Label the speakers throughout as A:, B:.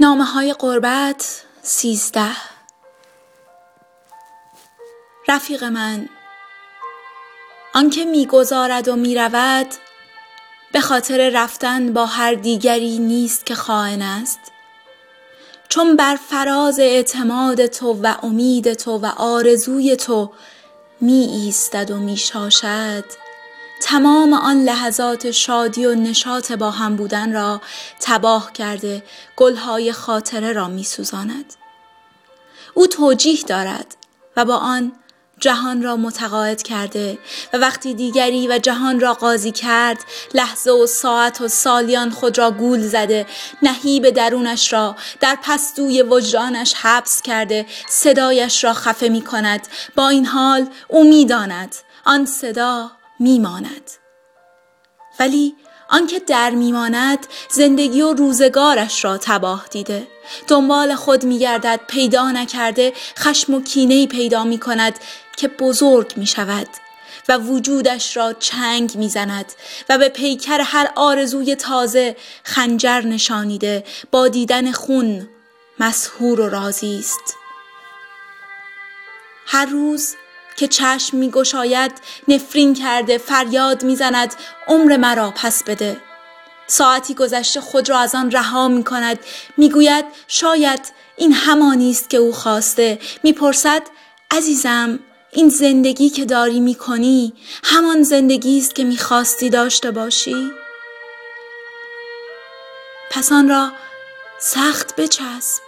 A: نامه‌های غربت 13. رفیق من، آنکه می‌گذارد و می‌رود به خاطر رفتن با هر دیگری نیست که خائن است، چون بر فراز اعتماد تو و امید تو و آرزوی تو می ایستد و می شاشد، تمام آن لحظات شادی و نشاط با هم بودن را تباه کرده گلهای خاطره را می سوزاند. او توجیه دارد و با آن جهان را متقاعد کرده و وقتی دیگری و جهان را قاضی کرد، لحظه و ساعت و سالیان خود را گول زده، نهیب درونش را در پستوی وجدانش حبس کرده، صدایش را خفه می کند. با این حال او می داند آن صدا می ماند. ولی آنکه در میماند زندگی و روزگارش را تباه دیده، دنبال خود میگردد، پیدا نکرده خشم و کینه‌ای پیدا میکند که بزرگ میشود و وجودش را چنگ میزند و به پیکر هر آرزوی تازه خنجر نشانیده، با دیدن خون مسحور و راضی است. هر روز که چشم می گشاید نفرین کرده فریاد می زند عمر مرا پس بده. ساعتی گذشته خود را از آن رها می کند، می گوید شاید این همانی است که او خواسته. می پرسد عزیزم، این زندگی که داری می کنی همان زندگی است که می خواستی داشته باشی؟ پس آن را سخت بچسب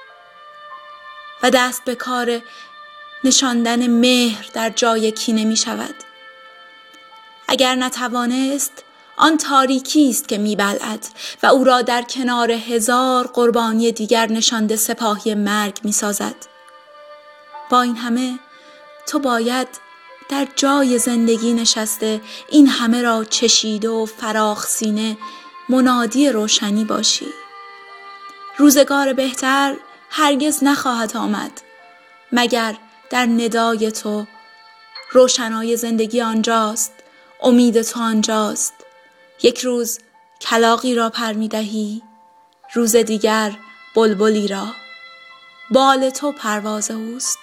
A: و دست به کار نشاندن مهر در جای کینه می شود. اگر نتوانست، آن تاریکی است که می بلعد و او را در کنار هزار قربانی دیگر نشانده سپاهی مرگ می سازد. با این همه تو باید در جای زندگی نشسته این همه را چشیده و فراخ سینه منادی روشنی باشی. روزگار بهتر هرگز نخواهد آمد مگر در ندای تو. روشنای زندگی آنجاست، امید تو آنجاست. یک روز کلاغی را پر می دهی، روز دیگر بلبلی را. بال تو پرواز اوست.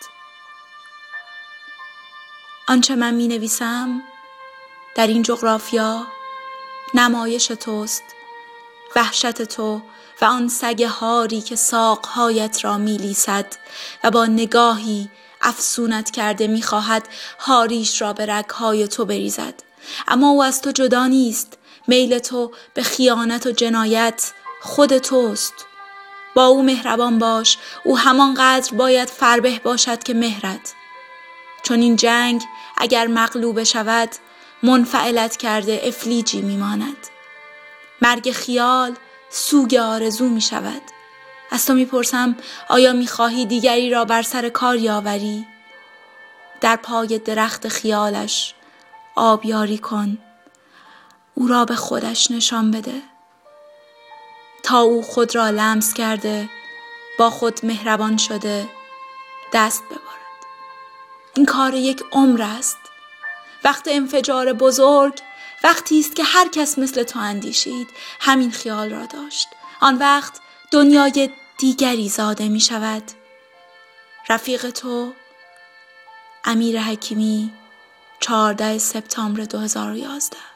A: آنچه من می نویسم در این جغرافیا نمایش توست، وحشت تو و آن سگ هاری که ساقهایت را می لیسد و با نگاهی افسونت کرده می خواهد هاریش را به رگهای تو بریزد. اما او از تو جدا نیست. میل تو به خیانت و جنایت خود توست. با او مهربان باش. او همانقدر باید فربه باشد که مهرت. چون این جنگ اگر مغلوب شود منفعلت کرده افلیجی می ماند. مرگ خیال سوگ آرزو می شود. از تو می پرسم آیا می خواهی دیگری را بر سر کار آوری؟ در پای درخت خیالش آبیاری کن. او را به خودش نشان بده تا او خود را لمس کرده، با خود مهربان شده دست ببارد. این کار یک عمر است. وقت انفجار بزرگ وقتی است که هر کس مثل تو اندیشید، همین خیال را داشت. آن وقت دنیای دیگری زاده می شود. رفیق تو، امیر حکیمی، 14 سپتامبر 2011.